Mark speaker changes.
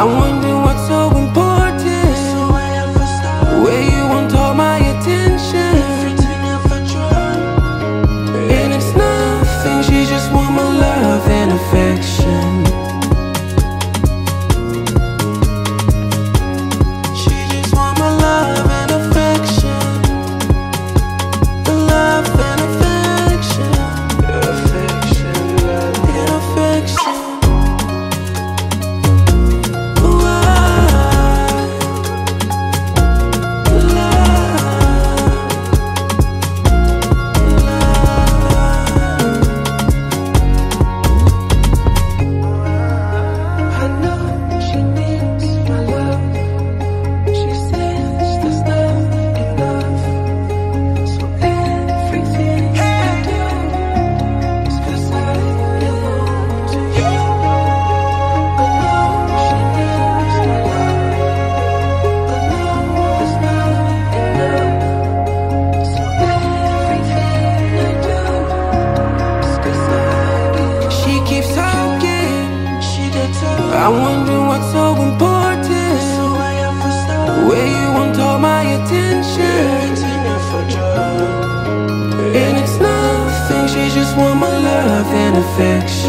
Speaker 1: I wonder what's so important. Where you want all my attention. And it's nothing, she just want my love and affection. She just want my love and affection. The love and affection. Affection, love and affection. I wonder what's so important. Where you want all my attention. And it's nothing, she just want my love and affection.